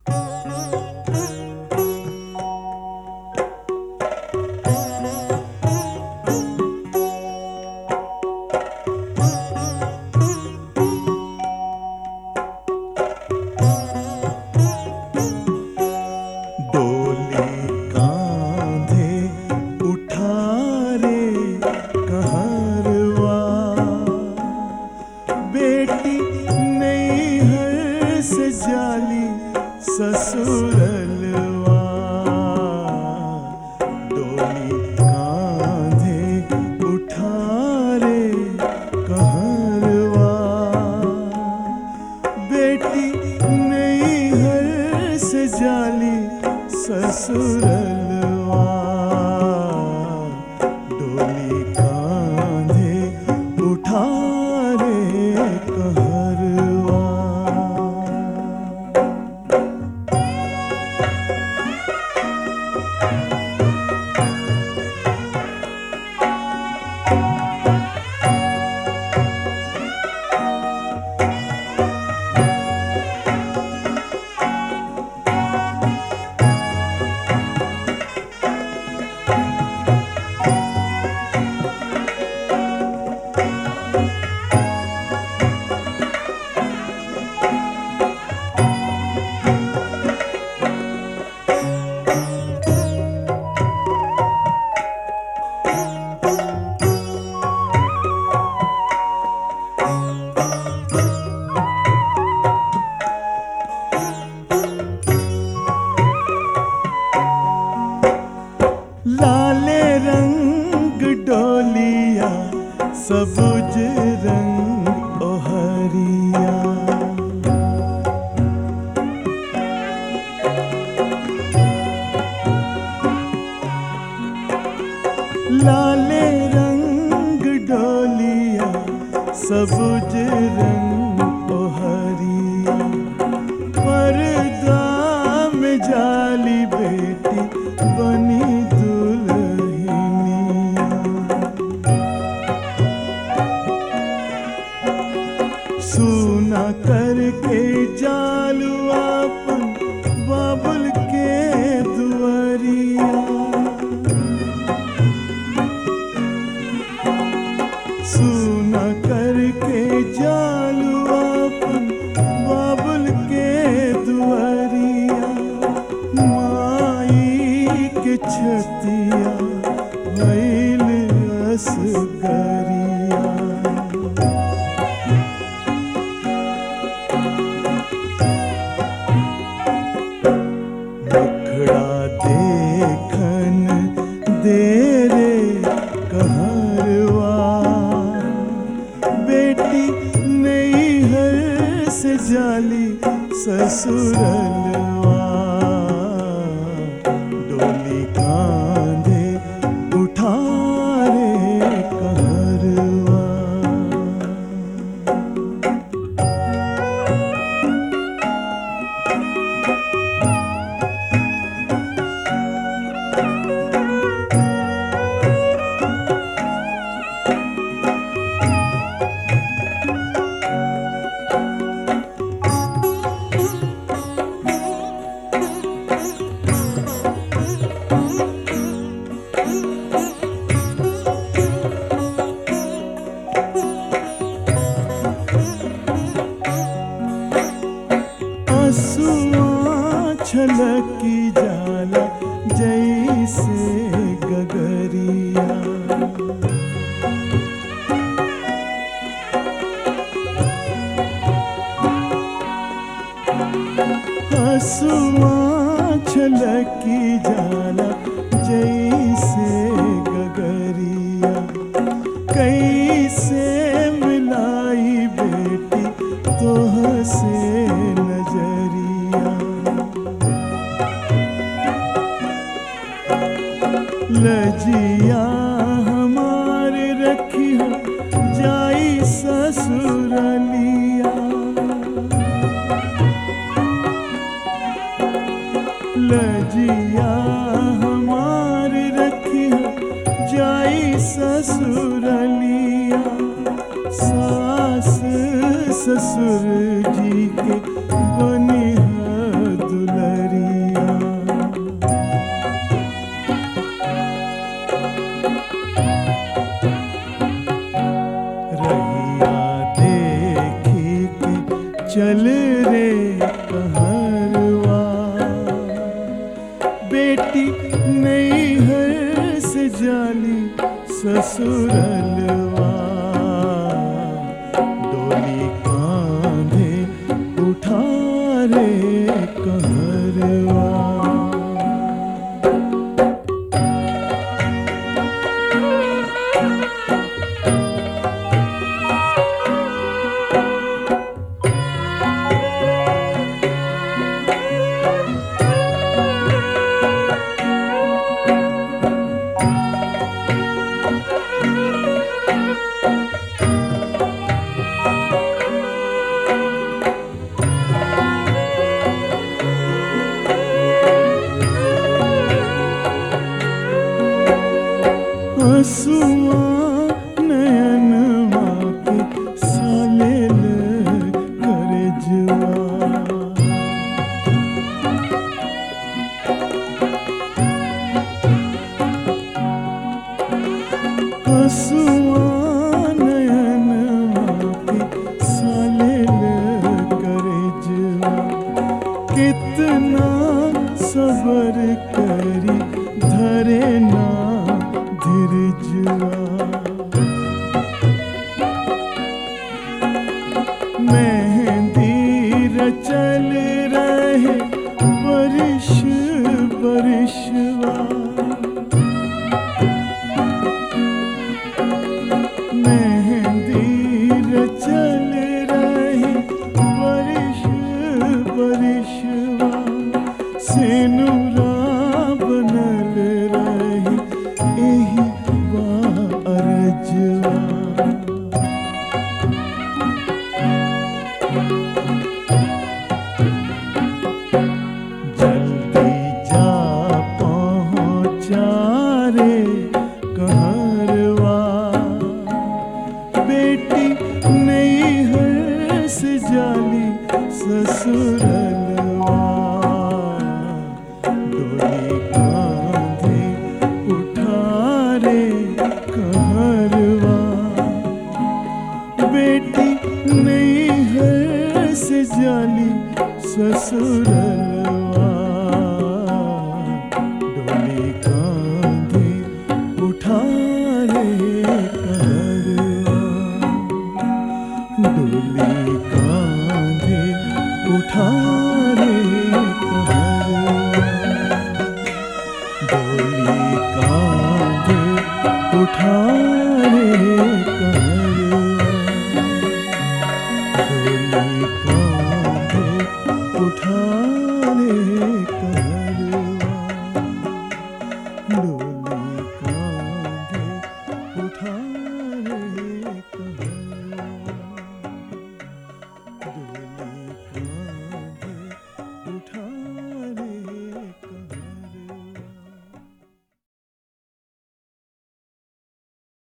ससुरलवा डोली कांधे उठा रे कहरवा बेटी नैहर से जाली ससुरलवा डोली कांधे उठा रे कहरवा। लाले रंग डोलिया सबुज रंग ओहरिया लाले रंग डोलिया सबुज रंग ओहरिया पर्दा में जाली बेटी बनी सुना करके जालू आपन बाबुल के दुआरिया सुना करके जालू आपन बाबुल के दुआरिया माई के छतिया भइल असगरिया देखन दे रे कहरवा बेटी नैहर से जाली ससुरलवा डोली कांधे उठा रे कहरवा। आंसुआ छलकी जाला जैसे गगरिया आंसुआ छलकी जाला जैसे गगरिया कैसे मिलाई बेटी तोह से लजिया हमार रखी हो जाई ससुरलिया लजिया हमार रखी हो जाई ससुरलिया सास ससुर जी के बनी दुल्हनिया। ससुरलवा डोली कांधे उठा रे कहरवा। हसुआ नयनवा के सालेल करजवा। हसुआ नयनवा के सालेल करजवा। कितना सबर करी धरे ना धीरजवा। मेहंदी रचल रहे बरिश बरिशवा। मेहंदी रचल रहे बरिश बरिशवा। सेनुरा बनल रहे एही बारजवा। जल्दी जा पहुँचा रे कहरवा। बेटी नैहर से जाली ससुरलवा डोली कांधे उठा रे कहरवा। बेटी नैहर से जाली ससुरलवा।